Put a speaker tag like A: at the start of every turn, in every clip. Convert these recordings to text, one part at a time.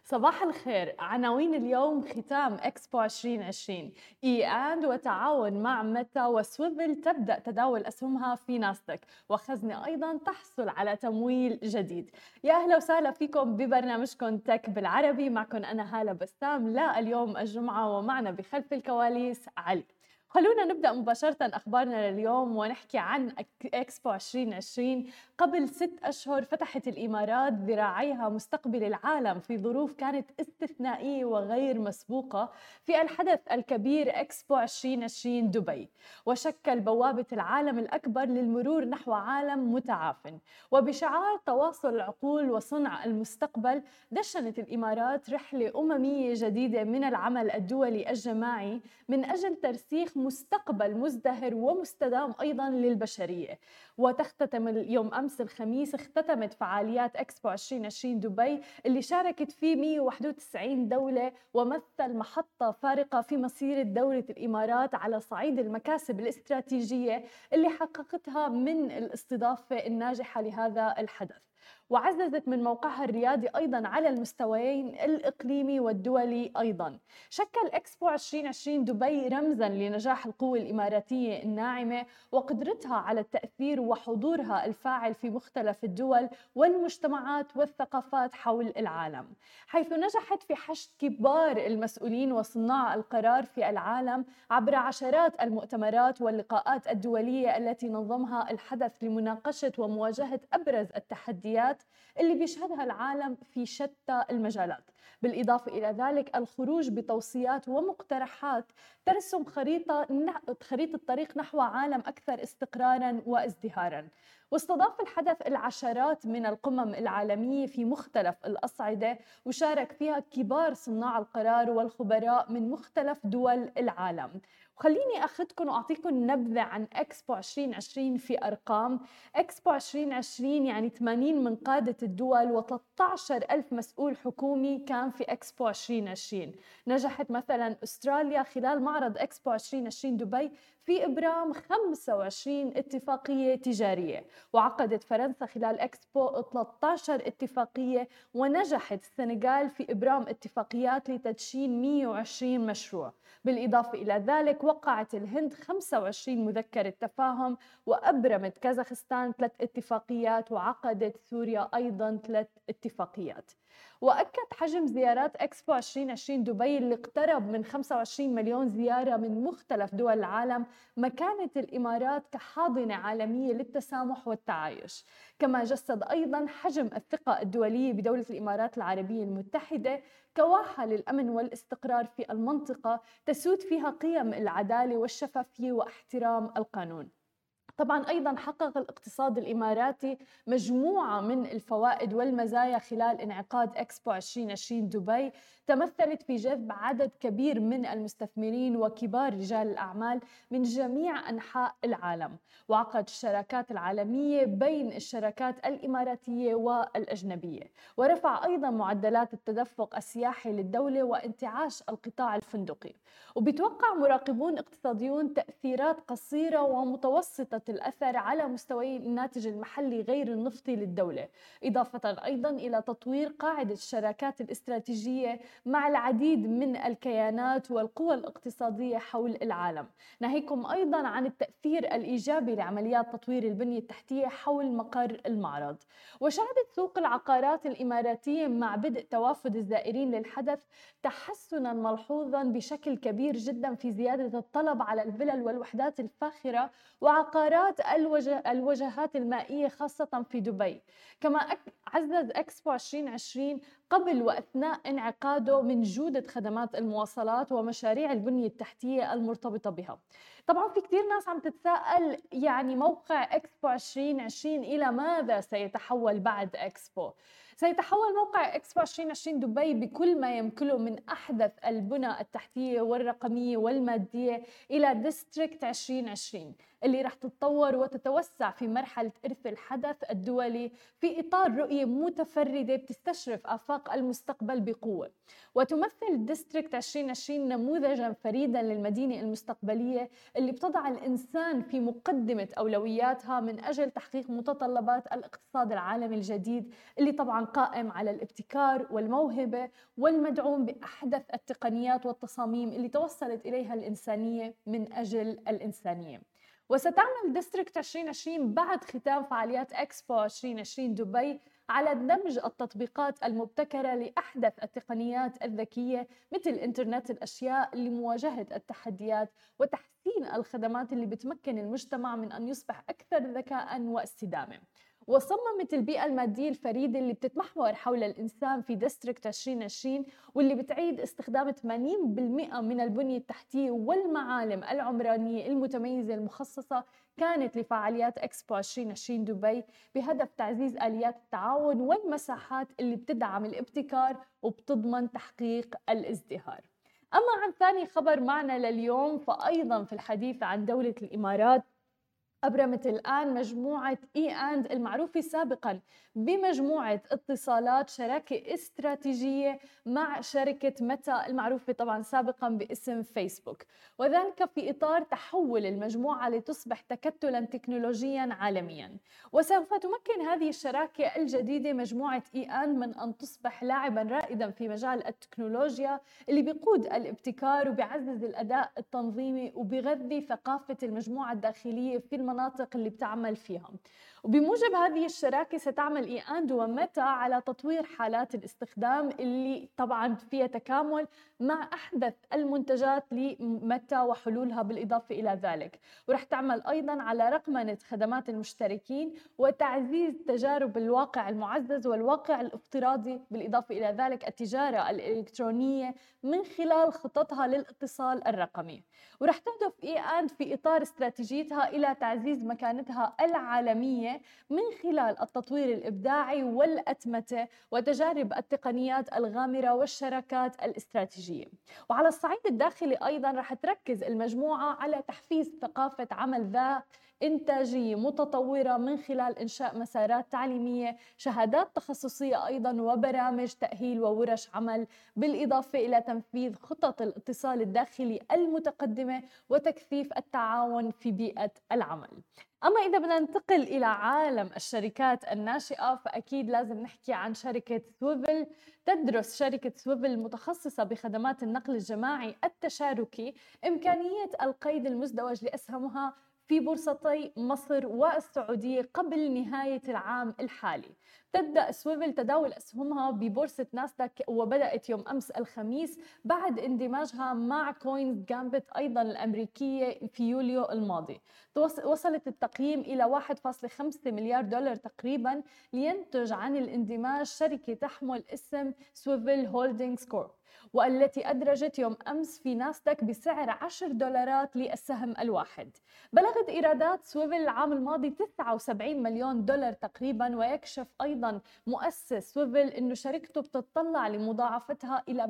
A: صباح الخير. عناوين اليوم: ختام إكسبو 2020، إيآند وتعاون مع ميتا وسويفل تبدأ تداول أسهمها في ناستك، وخزنة أيضا تحصل على تمويل جديد. يا أهلا وسهلا فيكم ببرنامجكم تك بالعربي، معكم أنا هالة بسام. لا اليوم الجمعة ومعنا بخلف الكواليس علي. خلونا نبدأ مباشرة أخبارنا لليوم ونحكي عن إكسبو 2020. قبل 6 أشهر فتحت الإمارات ذراعيها مستقبل العالم في ظروف كانت استثنائية وغير مسبوقة في الحدث الكبير إكسبو 2020 دبي، وشكل بوابة العالم الأكبر للمرور نحو عالم متعافٍ. وبشعار تواصل العقول وصنع المستقبل، دشنت الإمارات رحلة أممية جديدة من العمل الدولي الجماعي من أجل ترسيخ مستقبل مزدهر ومستدام أيضا للبشرية. وتختتم اليوم أمس الخميس اختتمت فعاليات إكسبو 2020 دبي اللي شاركت فيه 191 دولة، ومثل محطة فارقة في مسيرة دولة الإمارات على صعيد المكاسب الاستراتيجية اللي حققتها من الاستضافة الناجحة لهذا الحدث. وعززت من موقعها الريادي أيضاً على المستويين الإقليمي والدولي أيضاً. شكل إكسبو 2020 دبي رمزاً لنجاح القوة الإماراتية الناعمة وقدرتها على التأثير وحضورها الفاعل في مختلف الدول والمجتمعات والثقافات حول العالم، حيث نجحت في حشد كبار المسؤولين وصناع القرار في العالم عبر عشرات المؤتمرات واللقاءات الدولية التي نظمها الحدث لمناقشة ومواجهة أبرز التحديات اللي بيشهدها العالم في شتى المجالات. بالإضافة إلى ذلك الخروج بتوصيات ومقترحات ترسم خريطة طريق نحو عالم أكثر استقراراً وازدهاراً. واستضاف الحدث العشرات من القمم العالمية في مختلف الأصعدة، وشارك فيها كبار صناع القرار والخبراء من مختلف دول العالم. وخليني أخذكم وأعطيكم نبذة عن إكسبو 2020 في أرقام. إكسبو 2020 يعني 80 من قادة الدول و13 ألف مسؤول حكومي كان في إكسبو 2020. نجحت مثلا أستراليا خلال معرض إكسبو 2020 دبي في إبرام 25 اتفاقية تجارية، وعقدت فرنسا خلال إكسبو 13 اتفاقية، ونجحت السنغال في إبرام اتفاقيات لتدشين 120 مشروع. بالإضافة إلى ذلك وقعت الهند 25 مذكرة تفاهم، وأبرمت كازاخستان 3 اتفاقيات، وعقدت سوريا أيضاً 3 اتفاقيات. وأكد حجم زيارات إكسبو 2020 دبي اللي اقترب من 25 مليون زيارة من مختلف دول العالم مكانة الإمارات كحاضنة عالمية للتسامح والتعايش. كما جسد أيضاً حجم الثقة الدولية بدولة الإمارات العربية المتحدة كواحة للأمن والاستقرار في المنطقة تسود فيها قيم العدالة والشفافية واحترام القانون. طبعا أيضا حقق الاقتصاد الإماراتي مجموعة من الفوائد والمزايا خلال انعقاد إكسبو 2020 دبي، تمثلت في جذب عدد كبير من المستثمرين وكبار رجال الأعمال من جميع أنحاء العالم، وعقد الشراكات العالمية بين الشركات الإماراتية والأجنبية، ورفع أيضا معدلات التدفق السياحي للدولة وانتعاش القطاع الفندقي. وبيتوقع مراقبون اقتصاديون تأثيرات قصيرة ومتوسطة الأثر على مستوى الناتج المحلي غير النفطي للدولة، إضافة أيضا إلى تطوير قاعدة الشراكات الاستراتيجية مع العديد من الكيانات والقوى الاقتصادية حول العالم، ناهيكم أيضا عن التأثير الإيجابي لعمليات تطوير البنية التحتية حول مقر المعرض. وشهدت سوق العقارات الإماراتية مع بدء توافد الزائرين للحدث تحسنا ملحوظا بشكل كبير جدا في زيادة الطلب على الفلل والوحدات الفاخرة وعقارات الوجهات المائية خاصة في دبي. كما عزز إكسبو 2020 قبل وأثناء انعقاده من جودة خدمات المواصلات ومشاريع البنية التحتية المرتبطة بها. طبعا في كتير ناس عم تتساءل يعني موقع إكسبو 2020 إلى ماذا سيتحول بعد إكسبو؟ سيتحول موقع إكسبو 2020 دبي بكل ما يمكنه من أحدث البنى التحتية والرقمية والمادية إلى ديستريكت 2020، اللي رح تتطور وتتوسع في مرحلة إرث الحدث الدولي في إطار رؤية متفردة بتستشرف آفاق المستقبل بقوة. وتمثل ديستريكت 2020 نموذجاً فريداً للمدينة المستقبلية اللي بتضع الإنسان في مقدمة أولوياتها من أجل تحقيق متطلبات الاقتصاد العالمي الجديد، اللي طبعاً قائم على الابتكار والموهبة والمدعوم بأحدث التقنيات والتصاميم اللي توصلت إليها الإنسانية من أجل الإنسانية. وستعمل ديستريكت 2020 بعد ختام فعاليات إكسبو 2020 دبي على دمج التطبيقات المبتكرة لأحدث التقنيات الذكية مثل إنترنت الأشياء لمواجهة التحديات وتحسين الخدمات اللي بتمكن المجتمع من أن يصبح أكثر ذكاء واستدامة. وصممت البيئة المادية الفريدة اللي بتتمحور حول الإنسان في ديستريكت 2020 واللي بتعيد استخدام 80% من البنية التحتية والمعالم العمرانية المتميزة المخصصة كانت لفعاليات إكسبو 2020 دبي بهدف تعزيز آليات التعاون والمساحات اللي بتدعم الابتكار وبتضمن تحقيق الازدهار. أما عن ثاني خبر معنا لليوم، فأيضا في الحديث عن دولة الإمارات، أبرمت الآن مجموعة إي المعروفة سابقاً بمجموعة اتصالات شراكة استراتيجية مع شركة ميتا المعروفة طبعاً سابقاً باسم فيسبوك، وذلك في إطار تحول المجموعة لتصبح تكتلاً تكنولوجياً عالمياً. وسوف تمكن هذه الشراكة الجديدة مجموعة إي من أن تصبح لاعباً رائداً في مجال التكنولوجيا اللي بيقود الابتكار وبيعزز الأداء التنظيمي وبيغذي ثقافة المجموعة الداخلية في المناطق اللي بتعمل فيها. وبموجب هذه الشراكة ستعمل إي وميتا على تطوير حالات الاستخدام اللي طبعا فيها تكامل مع أحدث المنتجات لميتا وحلولها بالإضافة إلى ذلك. ورح تعمل أيضا على رقمنة خدمات المشتركين وتعزيز تجارب الواقع المعزز والواقع الافتراضي، بالإضافة إلى ذلك التجارة الإلكترونية من خلال خططها للاتصال الرقمي. ورح تهدف إي في إطار استراتيجيتها إلى تعزيز مكانتها العالمية من خلال التطوير الإبداعي والأتمتة وتجارب التقنيات الغامرة والشراكات الاستراتيجية. وعلى الصعيد الداخلي أيضاً رح تركز المجموعة على تحفيز ثقافة عمل ذات إنتاجية متطورة من خلال إنشاء مسارات تعليمية، شهادات تخصصية أيضاً، وبرامج تأهيل وورش عمل، بالإضافة إلى تنفيذ خطط الاتصال الداخلي المتقدمة وتكثيف التعاون في بيئة العمل. أما إذا بدنا ننتقل إلى عالم الشركات الناشئة، فأكيد لازم نحكي عن شركة سويفل. تدرس شركة سويفل المتخصصة بخدمات النقل الجماعي التشاركي إمكانية القيد المزدوج لأسهمها في بورصتي مصر والسعودية قبل نهاية العام الحالي. تبدأ سويفل تداول أسهمها ببورصة ناسداك وبدأت يوم أمس الخميس بعد اندماجها مع كوينز جامبت أيضا الأمريكية في يوليو الماضي. وصلت التقييم إلى 1.5 مليار دولار تقريبا، لينتج عن الاندماج شركة تحمل اسم سويفل هولدينغز كورب، والتي أدرجت يوم أمس في ناسداك بسعر $10 للسهم الواحد. بلغت إيرادات سويفل العام الماضي 79 مليون دولار تقريبا، ويكشف أيضا مؤسس سويفل أنه شركته بتتطلع لمضاعفتها إلى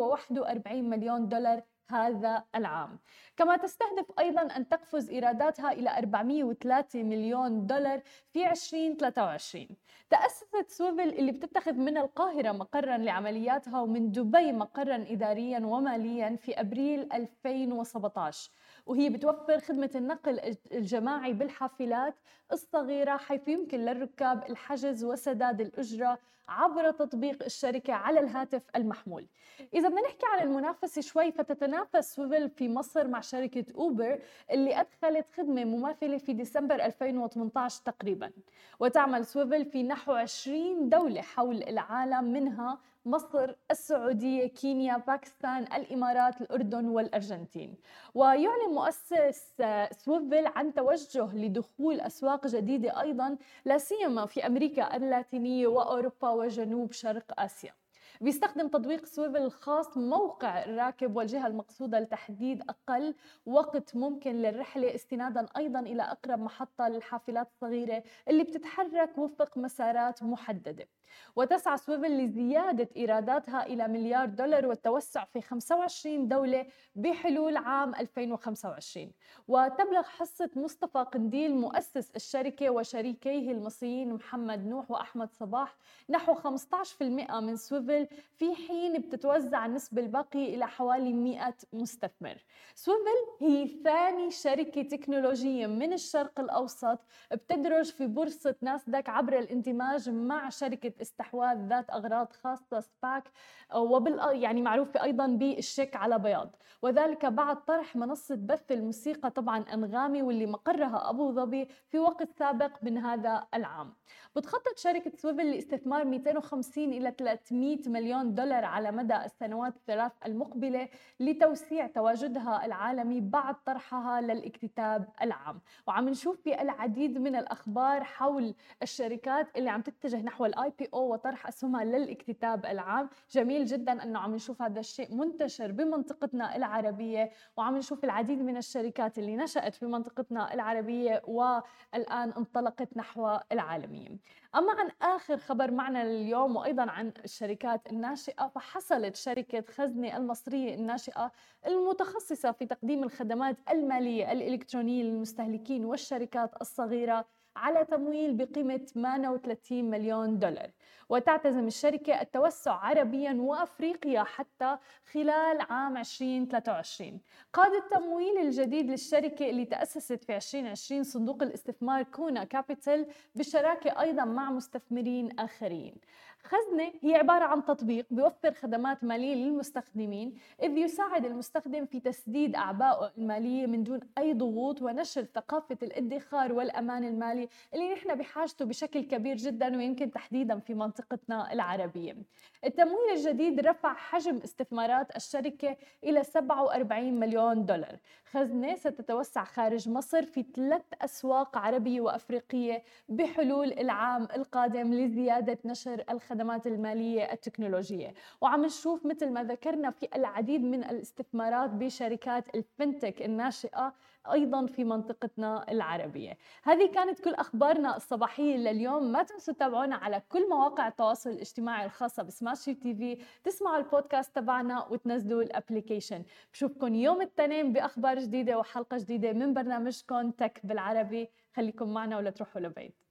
A: 141 مليون دولار هذا العام. كما تستهدف أيضا أن تقفز إيراداتها إلى 403 مليون دولار في 2023. تأسست سويفل اللي بتتخذ من القاهرة مقرا لعملياتها ومن دبي مقرا إداريا وماليا في أبريل 2017، وهي بتوفر خدمة النقل الجماعي بالحافلات الصغيرة، حيث يمكن للركاب الحجز وسداد الأجرة عبر تطبيق الشركة على الهاتف المحمول. إذا بدنا نحكي عن المنافسة شوي، فتتنافس سويفل في مصر مع شركة أوبر اللي أدخلت خدمة مماثلة في ديسمبر 2018 تقريبا. وتعمل سويفل في نحو 20 دولة حول العالم، منها مصر، السعودية، كينيا، باكستان، الإمارات، الأردن والأرجنتين. ويعلن مؤسس سويفل عن توجه لدخول أسواق جديدة أيضا، لا سيما في أمريكا اللاتينية وأوروبا وجنوب شرق آسيا. بيستخدم تطبيق سويفل الخاص موقع الراكب والجهة المقصودة لتحديد أقل وقت ممكن للرحلة، استناداً أيضاً إلى أقرب محطة للحافلات الصغيرة اللي بتتحرك وفق مسارات محددة. وتسعى سويفل لزيادة إيراداتها إلى مليار دولار والتوسع في 25 دولة بحلول عام 2025. وتبلغ حصة مصطفى قنديل مؤسس الشركة وشريكيه المصريين محمد نوح وأحمد صباح نحو 15% من سويفل، في حين بتتوزع النسبة الباقية إلى حوالي 100 مستثمر. سويفل هي ثاني شركة تكنولوجية من الشرق الأوسط بتدرج في بورصة ناسداك عبر الاندماج مع شركة استحواذ ذات أغراض خاصة سباك، يعني معروفة أيضا بالشيك على بياض، وذلك بعد طرح منصة بث الموسيقى طبعا أنغامي واللي مقرها أبو ظبي في وقت سابق من هذا العام. بتخطط شركة سويفل لاستثمار 250 إلى 300 مليون دولار على مدى السنوات الثلاث المقبلة لتوسيع تواجدها العالمي بعد طرحها للاكتتاب العام. وعم نشوف في العديد من الأخبار حول الشركات اللي عم تتجه نحو الاي بي او وطرح أسهمها للاكتتاب العام. جميل جدا أنه عم نشوف هذا الشيء منتشر بمنطقتنا العربية، وعم نشوف العديد من الشركات اللي نشأت في منطقتنا العربية والآن انطلقت نحو العالمية. أما عن آخر خبر معنا اليوم وأيضا عن الشركات الناشئة، فحصلت شركة خزنة المصرية الناشئة المتخصصة في تقديم الخدمات المالية الإلكترونية للمستهلكين والشركات الصغيرة على تمويل بقيمة 38 مليون دولار. وتعتزم الشركة التوسع عربيا وأفريقيا حتى خلال عام 2023. قاد التمويل الجديد للشركة اللي تأسست في 2020 صندوق الاستثمار كونا كابيتال بالشراكة أيضا مع مستثمرين آخرين. خزنة هي عبارة عن تطبيق بيوفر خدمات مالية للمستخدمين، إذ يساعد المستخدم في تسديد أعبائه المالية من دون أي ضغوط ونشر ثقافة الادخار والأمان المالي اللي نحن بحاجته بشكل كبير جدا، ويمكن تحديدا في منطقتنا العربية. التمويل الجديد رفع حجم استثمارات الشركة إلى 47 مليون دولار. خزنة ستتوسع خارج مصر في 3 أسواق عربية وأفريقية بحلول العام القادم لزيادة نشر الخدمات المالية التكنولوجية. وعم نشوف مثل ما ذكرنا في العديد من الاستثمارات بشركات الفنتك الناشئة أيضا في منطقتنا العربية. هذه كانت كل أخبارنا الصباحية لليوم. ما تنسوا تتابعونا على كل مواقع التواصل الاجتماعي الخاصة بسماشي تي في، تسمعوا البودكاست تبعنا وتنزلوا الابليكيشن. بشوفكم يوم الاثنين بأخبار جديدة وحلقة جديدة من برنامجكم تك بالعربي. خليكم معنا ولا تروحوا لبعيد.